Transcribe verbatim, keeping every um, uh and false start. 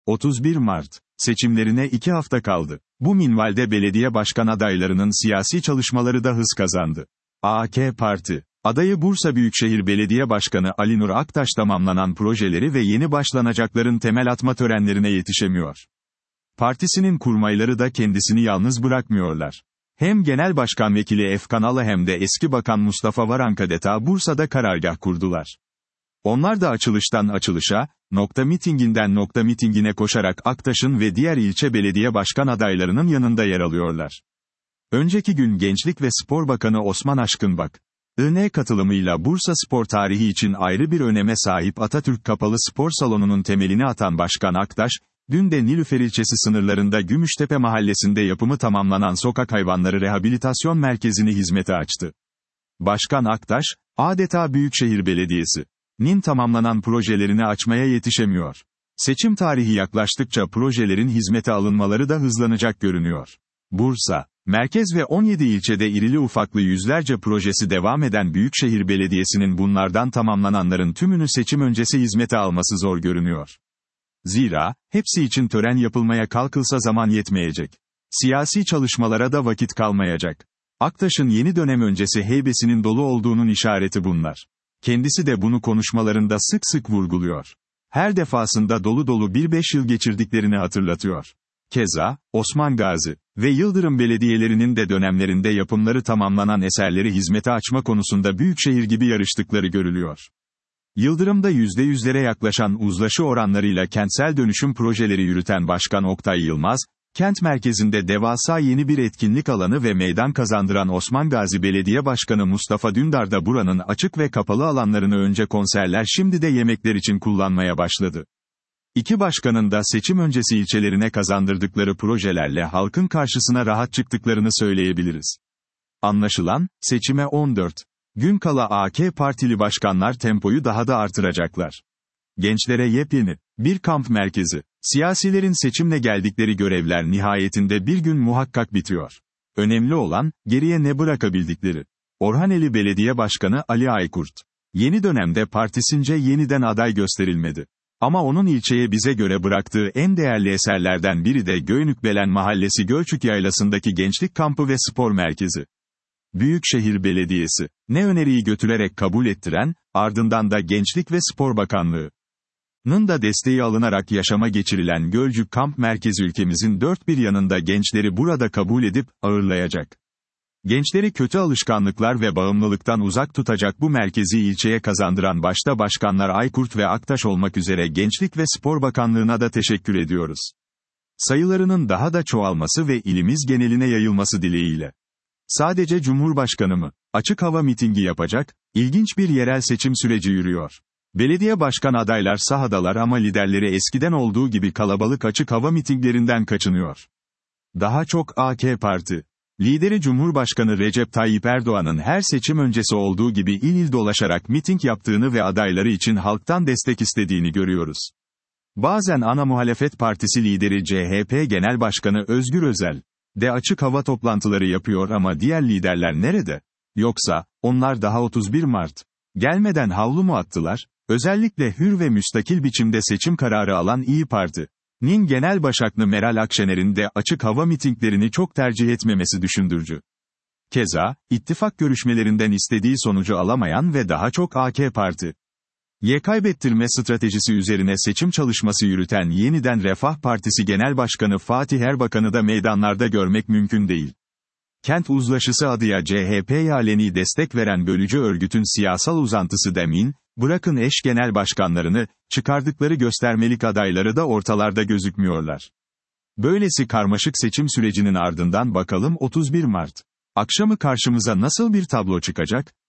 otuz bir Mart, seçimlerine iki hafta kaldı. Bu minvalde belediye başkan adaylarının siyasi çalışmaları da hız kazandı. A K Parti, adayı Bursa Büyükşehir Belediye Başkanı Ali Nur Aktaş tamamlanan projeleri ve yeni başlanacakların temel atma törenlerine yetişemiyor. Partisinin kurmayları da kendisini yalnız bırakmıyorlar. Hem Genel Başkan Vekili Efkan Ala hem de eski Bakan Mustafa Varank adeta Bursa'da karargah kurdular. Onlar da açılıştan açılışa, nokta mitinginden nokta mitingine koşarak Aktaş'ın ve diğer ilçe belediye başkan adaylarının yanında yer alıyorlar. Önceki gün Gençlik ve Spor Bakanı Osman Aşkınbak, I N katılımıyla Bursa spor tarihi için ayrı bir öneme sahip Atatürk Kapalı Spor Salonu'nun temelini atan Başkan Aktaş, dün de Nilüfer ilçesi sınırlarında Gümüştepe mahallesinde yapımı tamamlanan Sokak Hayvanları Rehabilitasyon Merkezi'ni hizmete açtı. Başkan Aktaş, adeta Büyükşehir Belediyesi'nin tamamlanan projelerini açmaya yetişemiyor. Seçim tarihi yaklaştıkça projelerin hizmete alınmaları da hızlanacak görünüyor. Bursa, merkez ve on yedi ilçede irili ufaklı yüzlerce projesi devam eden Büyükşehir Belediyesi'nin bunlardan tamamlananların tümünü seçim öncesi hizmete alması zor görünüyor. Zira, hepsi için tören yapılmaya kalkılsa zaman yetmeyecek. Siyasi çalışmalara da vakit kalmayacak. Aktaş'ın yeni dönem öncesi heybesinin dolu olduğunun işareti bunlar. Kendisi de bunu konuşmalarında sık sık vurguluyor. Her defasında dolu dolu bir beş yıl geçirdiklerini hatırlatıyor. Keza, Osman Gazi ve Yıldırım belediyelerinin de dönemlerinde yapımları tamamlanan eserleri hizmete açma konusunda Büyükşehir gibi yarıştıkları görülüyor. Yıldırım'da yüzde yüzlere yaklaşan uzlaşı oranlarıyla kentsel dönüşüm projeleri yürüten Başkan Oktay Yılmaz, kent merkezinde devasa yeni bir etkinlik alanı ve meydan kazandıran Osman Gazi Belediye Başkanı Mustafa Dündar da buranın açık ve kapalı alanlarını önce konserler şimdi de yemekler için kullanmaya başladı. İki başkanın da seçim öncesi ilçelerine kazandırdıkları projelerle halkın karşısına rahat çıktıklarını söyleyebiliriz. Anlaşılan, seçime on dört gün kala A K Partili başkanlar tempoyu daha da artıracaklar. Gençlere yepyeni bir kamp merkezi. Siyasilerin seçimle geldikleri görevler nihayetinde bir gün muhakkak bitiyor. Önemli olan, geriye ne bırakabildikleri. Orhaneli Belediye Başkanı Ali Aykurt, yeni dönemde partisince yeniden aday gösterilmedi. Ama onun ilçeye bize göre bıraktığı en değerli eserlerden biri de Göynükbelen Mahallesi Gölçük Yaylası'ndaki gençlik kampı ve spor merkezi. Büyükşehir Belediyesi, ne öneriyi götürerek kabul ettiren, ardından da Gençlik ve Spor Bakanlığı'nın da desteği alınarak yaşama geçirilen Gölcük Kamp Merkezi ülkemizin dört bir yanında gençleri burada kabul edip, ağırlayacak. Gençleri kötü alışkanlıklar ve bağımlılıktan uzak tutacak bu merkezi ilçeye kazandıran başta başkanlar Aykurt ve Aktaş olmak üzere Gençlik ve Spor Bakanlığı'na da teşekkür ediyoruz. Sayılarının daha da çoğalması ve ilimiz geneline yayılması dileğiyle. Sadece Cumhurbaşkanı mı açık hava mitingi yapacak? İlginç bir yerel seçim süreci yürüyor. Belediye başkan adaylar sahadalar ama liderleri eskiden olduğu gibi kalabalık açık hava mitinglerinden kaçınıyor. Daha çok A K Parti lideri Cumhurbaşkanı Recep Tayyip Erdoğan'ın her seçim öncesi olduğu gibi il il dolaşarak miting yaptığını ve adayları için halktan destek istediğini görüyoruz. Bazen ana muhalefet partisi lideri C H P Genel Başkanı Özgür Özel de açık hava toplantıları yapıyor ama diğer liderler nerede? Yoksa, onlar daha otuz bir Mart gelmeden havlu mu attılar? Özellikle hür ve müstakil biçimde seçim kararı alan İYİ Parti'nin Genel Başkanı Meral Akşener'in de açık hava mitinglerini çok tercih etmemesi düşündürücü. Keza, ittifak görüşmelerinden istediği sonucu alamayan ve daha çok A K Parti ye kaybettirme stratejisi üzerine seçim çalışması yürüten Yeniden Refah Partisi Genel Başkanı Fatih Erbakan'ı da meydanlarda görmek mümkün değil. Kent uzlaşısı adıya C H P'ye aleni destek veren bölücü örgütün siyasal uzantısı Demin, bırakın eş genel başkanlarını, çıkardıkları göstermelik adayları da ortalarda gözükmüyorlar. Böylesi karmaşık seçim sürecinin ardından bakalım otuz bir Mart akşamı karşımıza nasıl bir tablo çıkacak?